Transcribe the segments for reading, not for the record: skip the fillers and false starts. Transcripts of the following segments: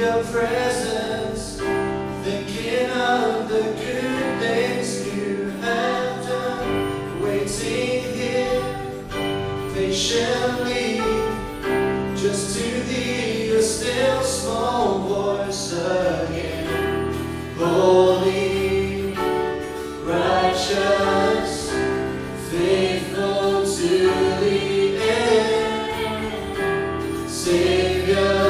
your presence, thinking of the good things you have done, waiting here patiently, just to hear your still small voice again. Holy, righteous, faithful to the end, Savior,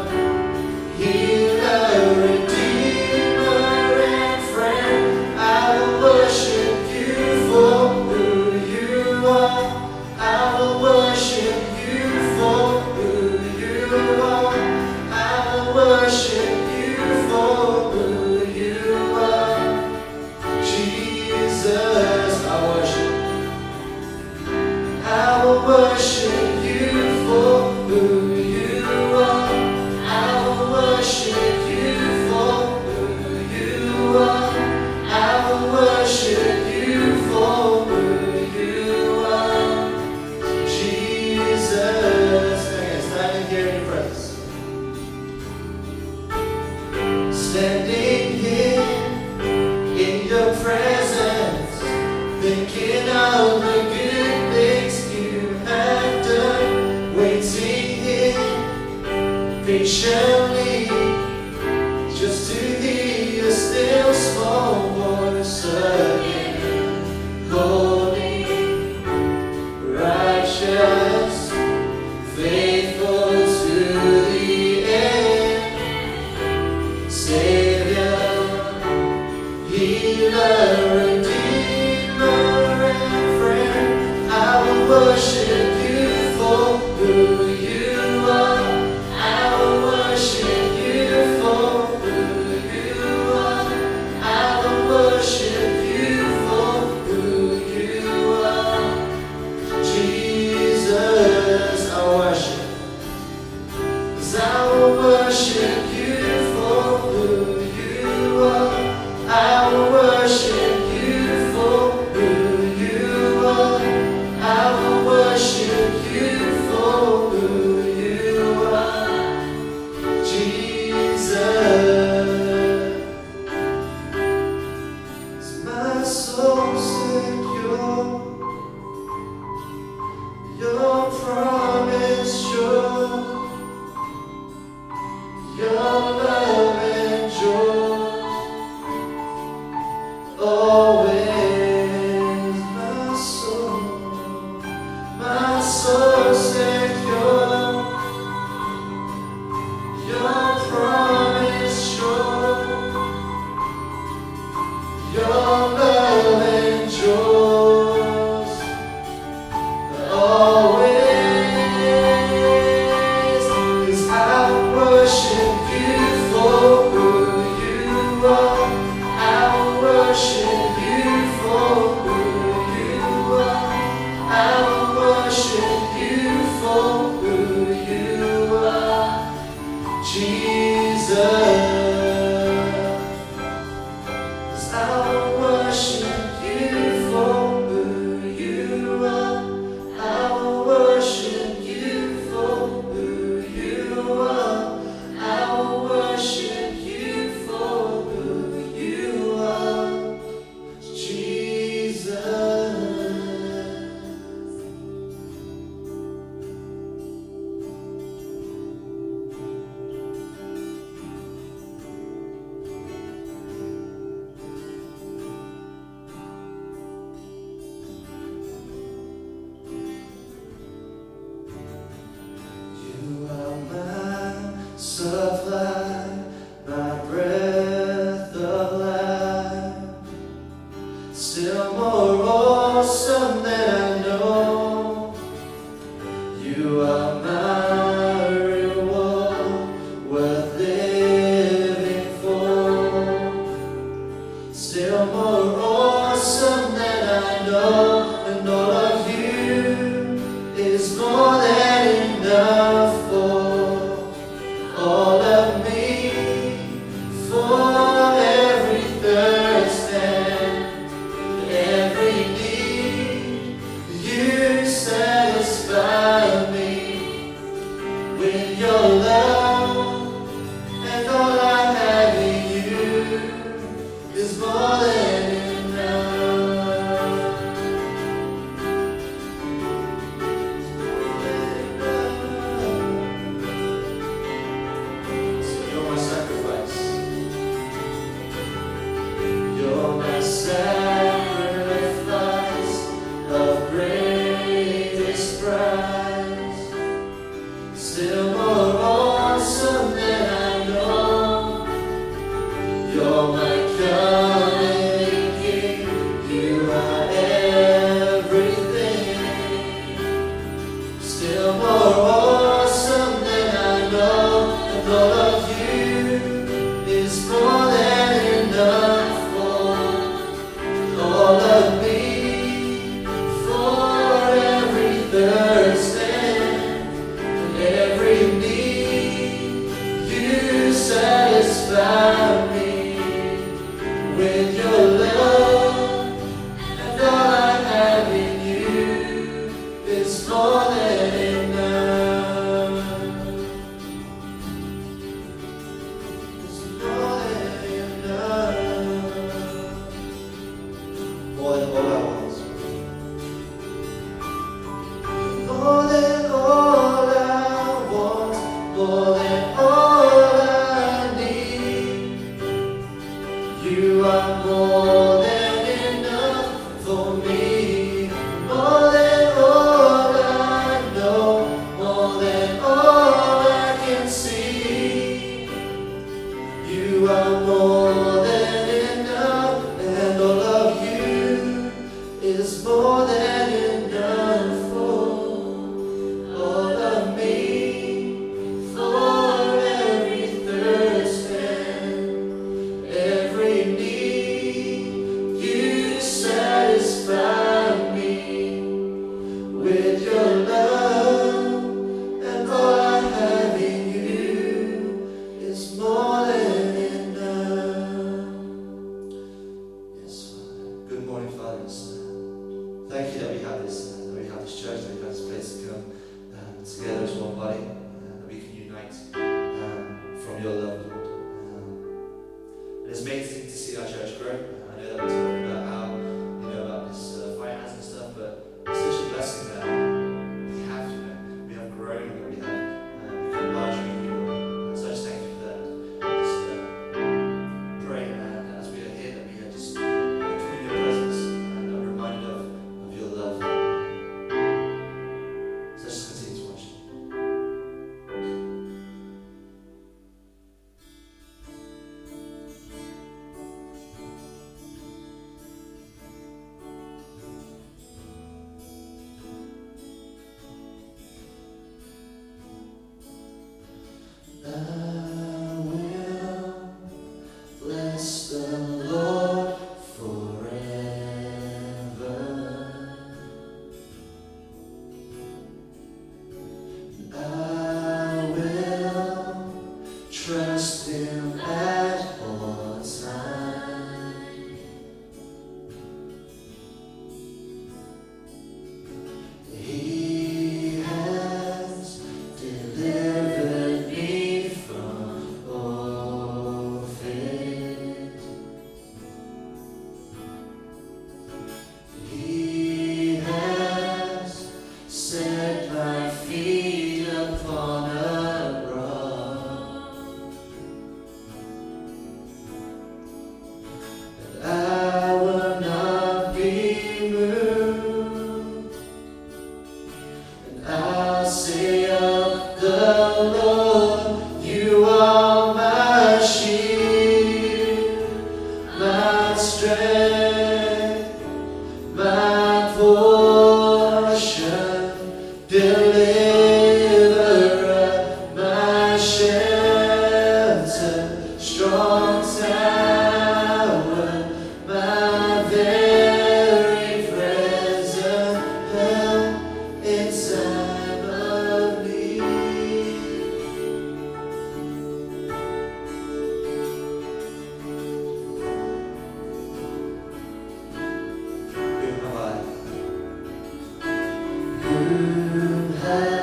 Healer, Redeemer, and Friend. I will worship you for who you are. I will worship you for who you are. I will worship you for who you are. Jesus, I worship. I will worship you for who you are. I will worship you for who you are. I will worship you for who you are. Jesus, again, standing here in your presence. Standing here in your presence, thinking of the good things you have done, waiting here patiently, just to hear your still small voice again. Holy, righteous, faithful to the end, Savior, Healer, Redeemer, and Friend. I will worship you for who you are. I will worship you for who you are. I will worship you for who you are. Jesus, I worship. 'Cause I will worship you for who you are. I will worship you for who you are. I will worship you for who you are. Jesus, is my soul secure? Your promise sure. Your love endures always. My soul secure. Your promise sure. Your love endures always. 'Cause I will worship you for who you are. I will worship you for who you are. I will worship you for who you are. Jesus, 'cause I will worship you for who you are. I will worship you for who you are. I will worship you for who you are. Jesus. You are my supply, my breath of life, still more awesome than I know. You are my reward, worth living for, still more awesome than I know. And all of you is more than enough for all of me, for every thirst and every need. You satisfy me with your love, and still more awesome than I know. And all of you is more than enough for all of me, for every thirst and every need. You satisfy me with your love, and all I have in you is more than enough. It's more than enough. More than all I want. More than all I want. More than all I need. You are more than enough for me. More than all I know. More than all I can see. You are more than enough, and all of you is more than enough for all of me, for every thirst and every need. You satisfy me with your love, and all I have in you is more than enough. Yes, Father. Good morning, fathers. Thank you that we have this church, that we have this place to come together as one body, that we can unite from your love, Lord. And it's amazing to see our church grow. I know that we're talking about how, about this finance and stuff, but it's such a blessing that we have grown, that we have become larger in you, Lord. So I just thank you for that. Just pray as we are here that we are just come in your presence and are reminded of your love. So let's just continue to worship. I will bless the Lord forever. I will trust Him at all times. He has delivered me from all fears. He has set my feet upon a rock, and I will not be moved. And I'll say of the Lord, you are my shield, my strength, my portion, deliverer, my shelter, strong tower, my very present help in time of need. Who have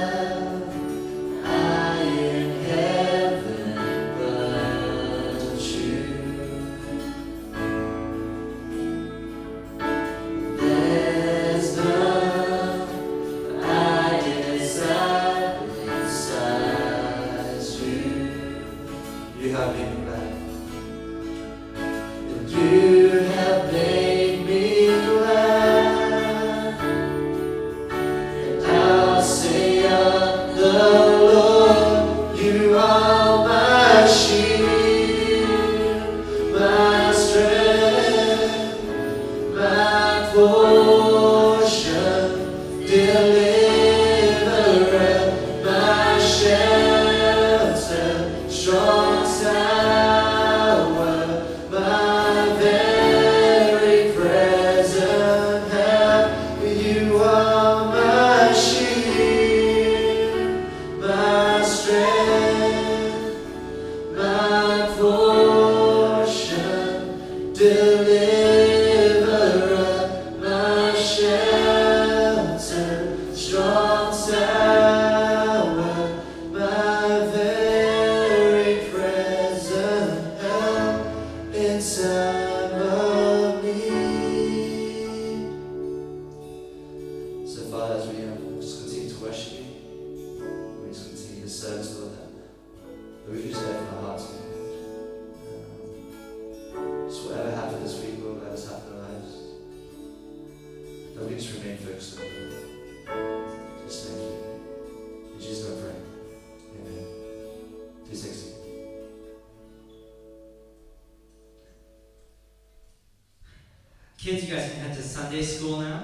tower, my very present help in time of need. So Father, as we just continue to worship you, we just continue to serve us, Lord, that we just open our hearts to you. So whatever happened this week, Lord, whatever's happened in our lives, that we just remain focused on you. Just thank you. In Jesus' name I pray. Amen. 260. Kids, you guys can head to Sunday school now.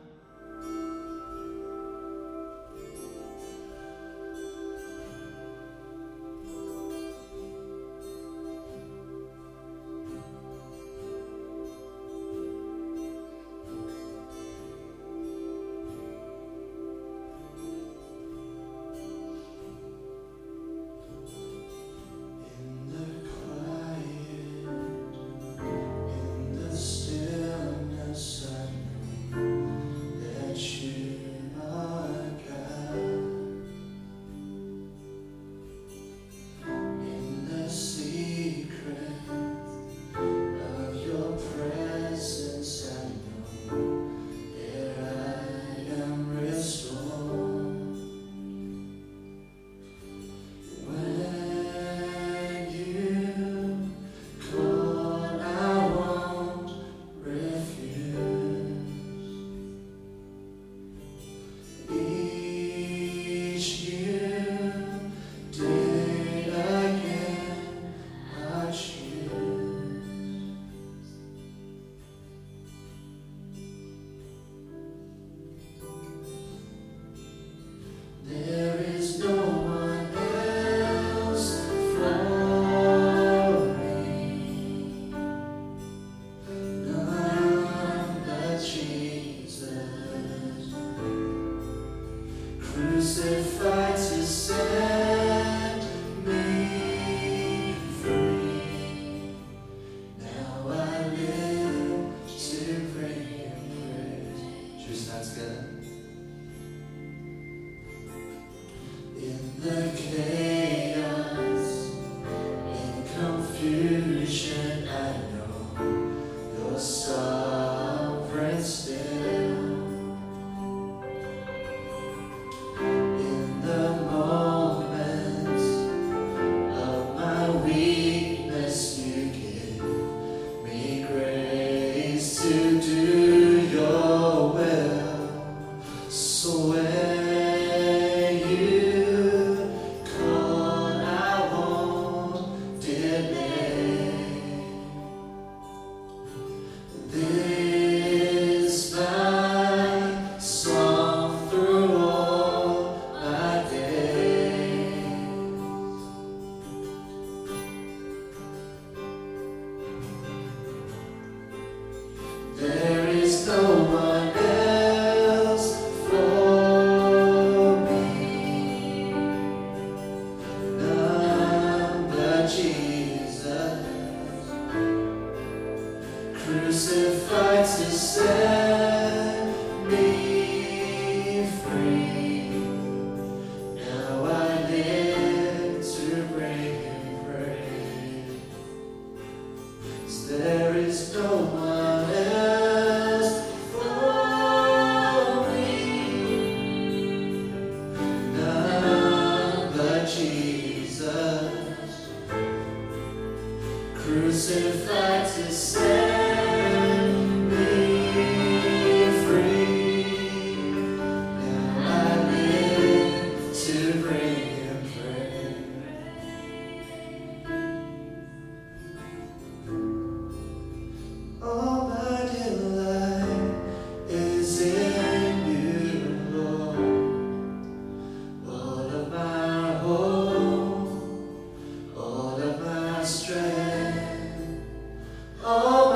Crucified to set me free. Now I live to bring you praise. Should we stand together? In the chaos, in confusion, I know you're sovereign still. There is no one else for me, none but Jesus, crucified to set me free. Now I live to bring Him praise. There is no one else for me, none but Jesus, crucified to set me free. Now I live to bring Him praise. All my delight is in you, Lord. All of my hope, all of my strength, all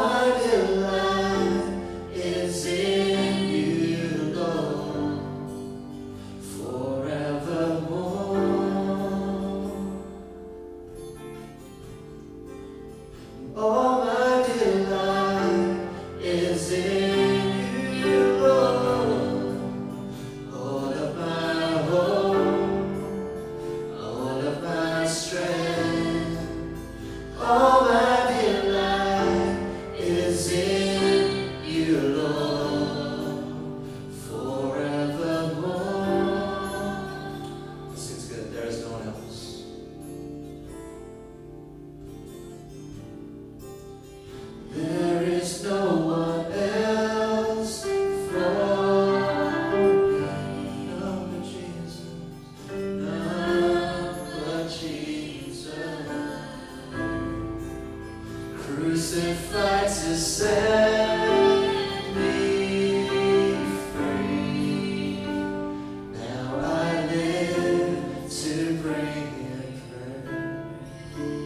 all of my strength, all my delight is in you, Lord, forevermore. This is good. There is no one else. There is no one else for me. None but Jesus. None but Jesus. Crucified to set me free. Now I live to bring Him praise.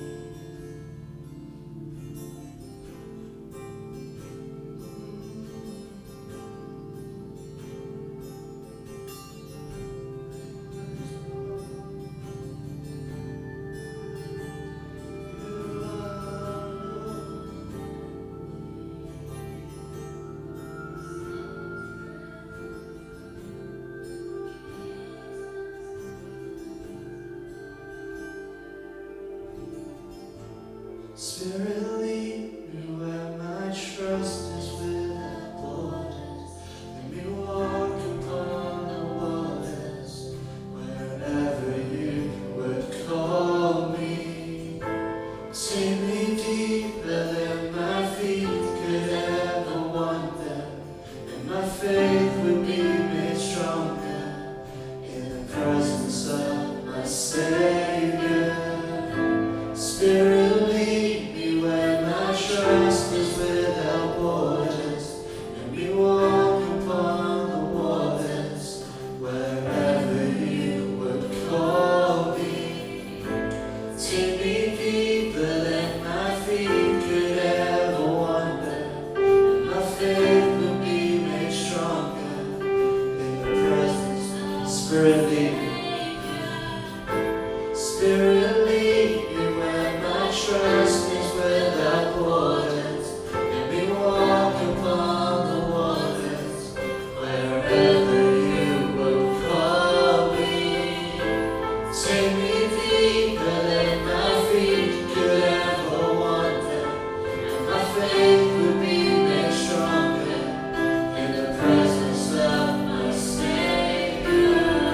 Spirit, lead me where my trust is without borders. Let me walk upon the waters wherever you would call me. Take me deeper than my feet could ever wander, and my faith would be made stronger in the presence of my Savior. Spirit, lead me where my trust is without borders. Let me walk upon the waters wherever you would call me. Take me deeper than my feet could ever wander, and my faith will be made stronger in the presence. Spirit, lead me. Spirit, lead me where my trust is without borders. Let me walk upon the waters wherever you would call me. Take me deeper than my feet could ever wander, and my faith will be made stronger in the presence of my Savior.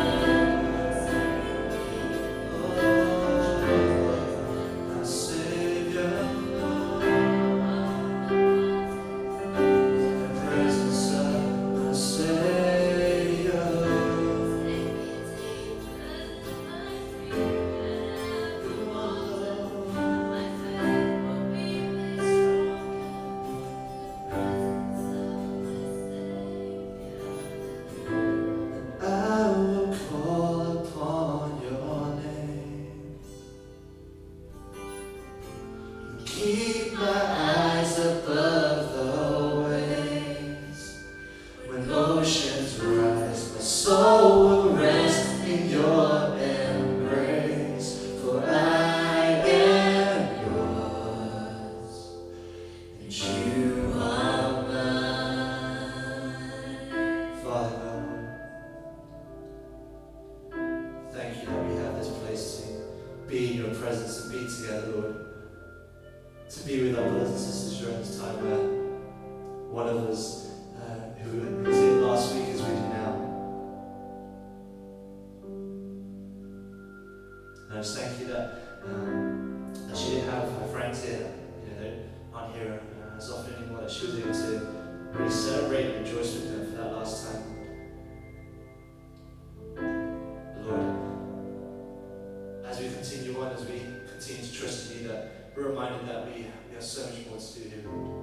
My Savior, the presence of my Savior. I will call upon your name. Keep my eyes above the waves. When oceans rise, my soul will rest in your embrace. For I am yours, and you are mine. Father God, thank you that we have this place to be in your presence and be together, Lord. To be with our brothers and sisters during this time where one of us who was here last week is with you now. And I just thank you that she didn't have her friends here, that aren't here as often anymore, that she was able to really celebrate and rejoice with them for that last time. Lord, as we continue on, as we continue to trust in you, that we're reminded that we have so much more to do here, Lord.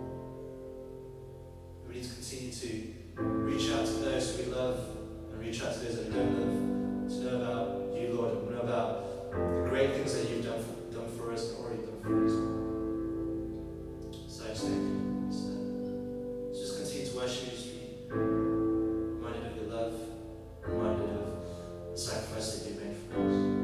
We need to continue to reach out to those we love and reach out to those that we don't love, to know about you, Lord, and know about the great things that you've done for us and already done for us. So I just thank you. Just continue to worship you, just be reminded of your love, reminded of the sacrifice that you made for us.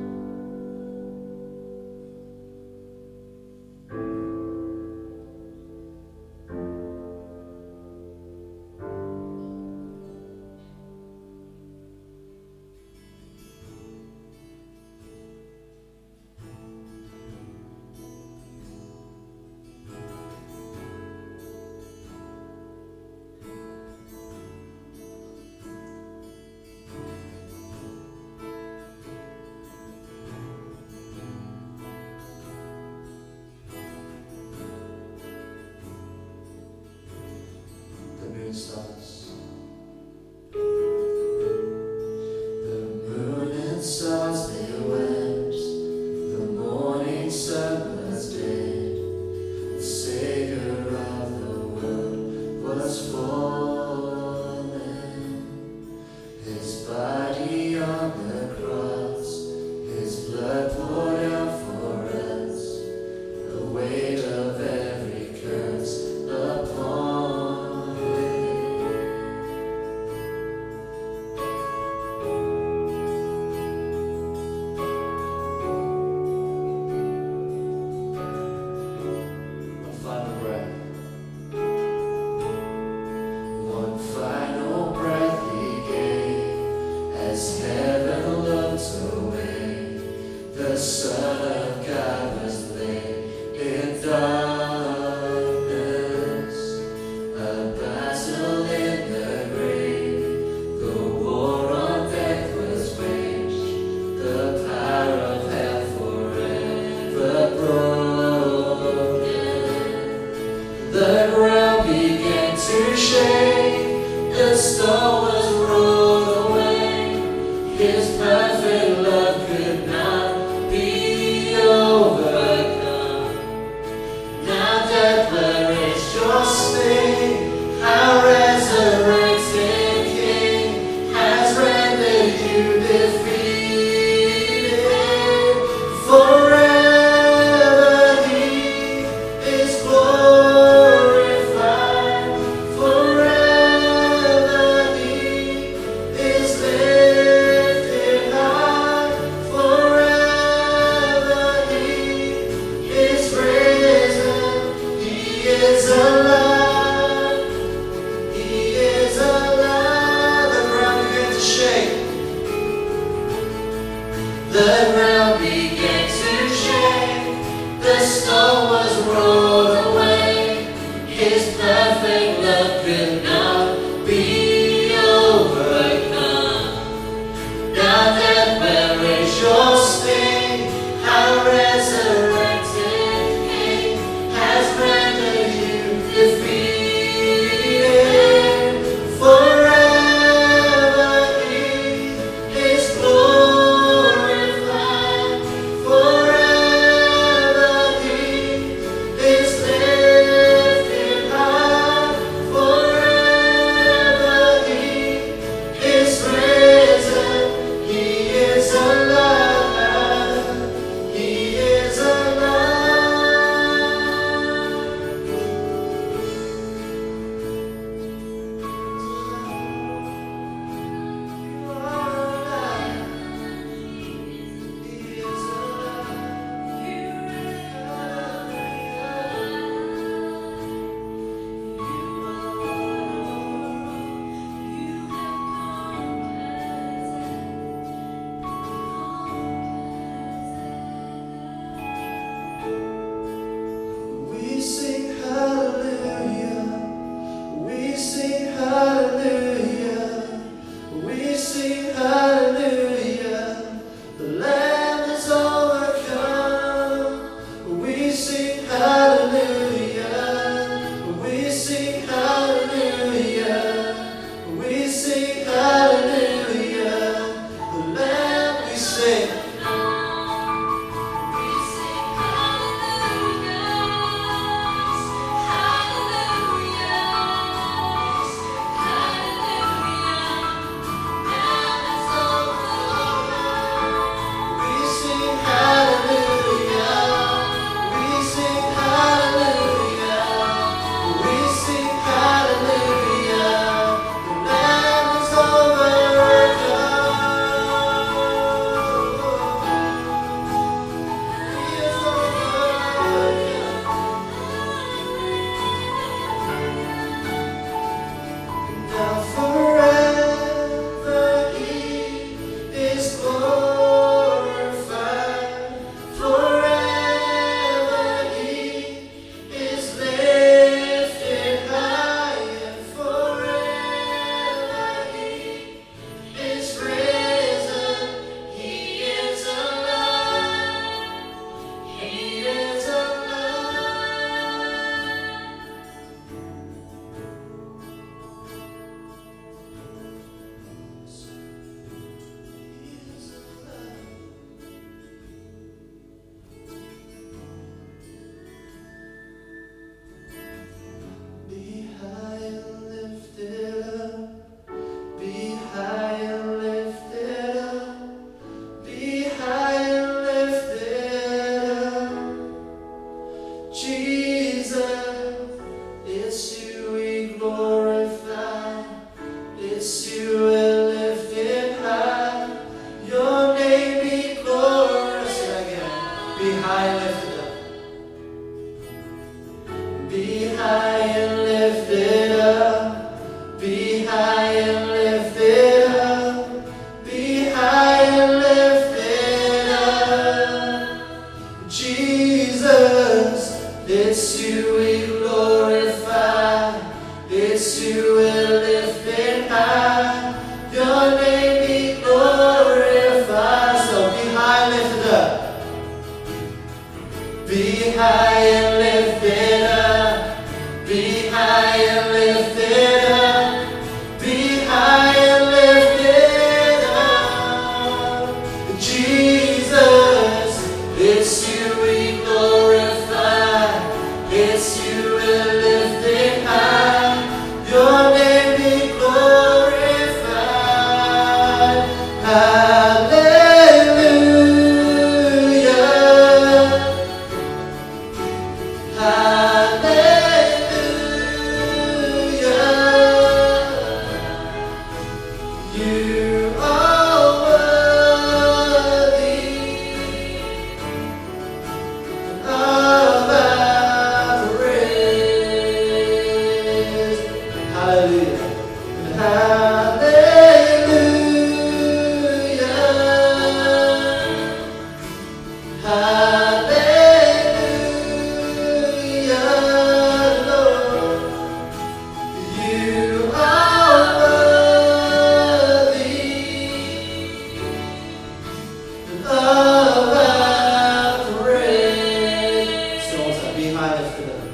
of our praise. So one time, be high lifted up.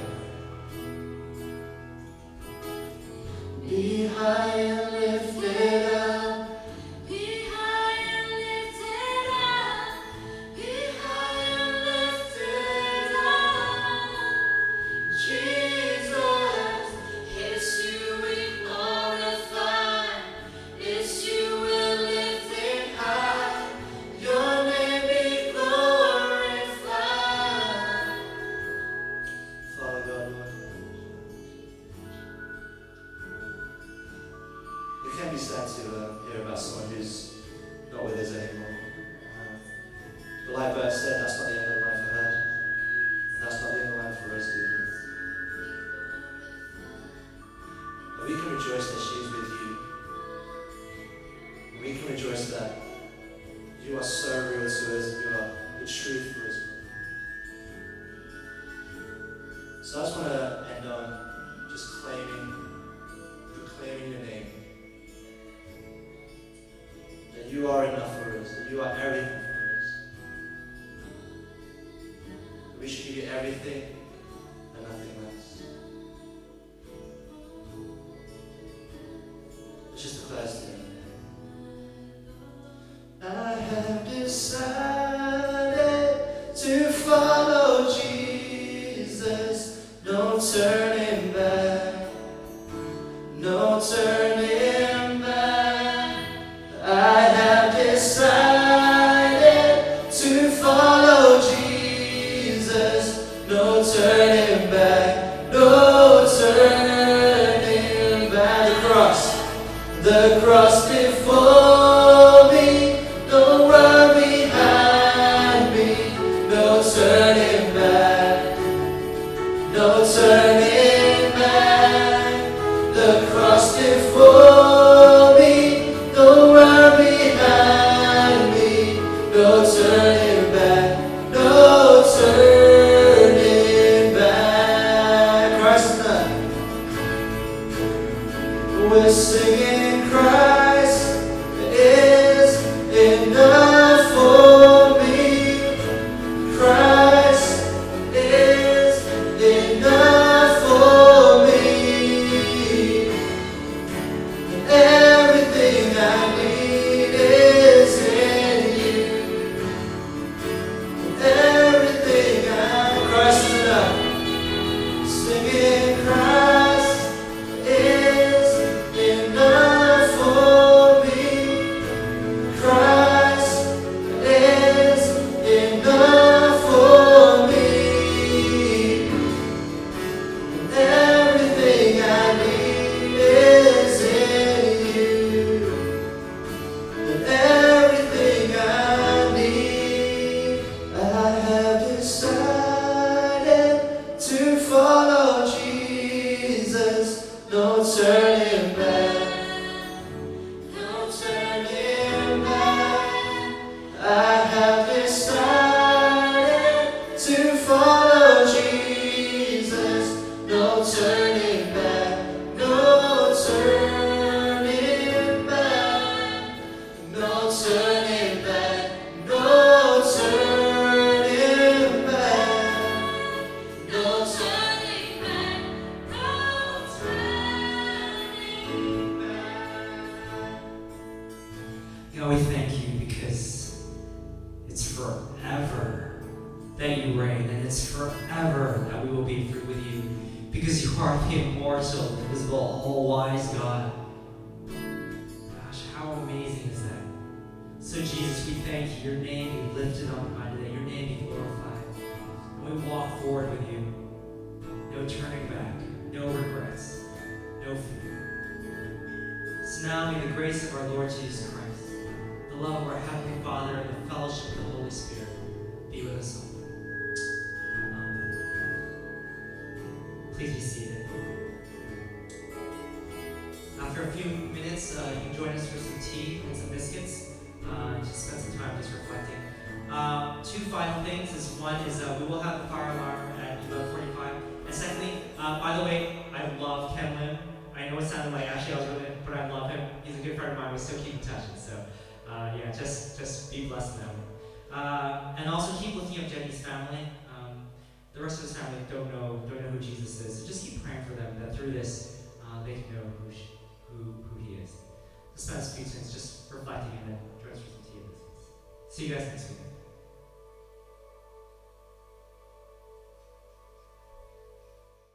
Be high and lifted up. Be high and lifted up. Be high and lifted up. Jesus, it's you we glorify. It's you we're lifting high. Your name be glorified. Father God, Lord, it can be sad to hear about someone who's not with us anymore. But like Bert said, that's not the end of life for her. And that's not the end of life for us either. But we can rejoice that she's with you. And we can rejoice that you are so real to us. You are the truth for us. So I just want to end on just proclaiming your name. That you are enough for us, that you are everything for us. That we should give you everything and nothing less. Let's just declare this together. I have decided to follow Jesus. No turning back, no turning back. I have decided to follow Jesus. No turning back, no turning back. The cross before me, no run behind me, no turning back. No turning back, the cross before me, no run behind me, no turning back, no turning back. Christ tonight, we're singing Christ is enough for me. Christ is enough for me. Everything I need is in you. Everything I Christ tonight, singing Christ is enough for me. Christ is enough for me. Everything I need is in you. And everything I need, I have decided to follow Jesus. No turning back, no turning back. I have decided to follow Jesus. No turning back, no turning back, no turning back, no turning back, no turning back, no turning back. God, we thank you because it's forever that you reign, and it's forever that we will be free with you, because you are the immortal, invisible, all-wise God. Gosh, how amazing is that? So Jesus, we thank you. Your name be lifted on high today. Your name be glorified. And we walk forward with you. No turning back, no regrets, no fear. So now may the grace of our Lord Jesus Christ, the love of our Heavenly Father, and the fellowship of the Holy Spirit be with us all. Amen. Please be seated. After a few minutes, you can join us for some tea and some biscuits. Just spend some time just reflecting. Two final things. One is we will have the fire alarm at 11:45. And secondly, by the way, I love Ken Lim. I know it sounded like Ashley Ellsworth, but I love him. He's a good friend of mine. We still keep in touch. And so, yeah, just be blessed now. And also keep lifting up Jenny's family. The rest of his family don't know who Jesus is. So just keep praying for them that through this they can know who he is. This past few things, just reflecting on it, transferring to you. See you guys next week.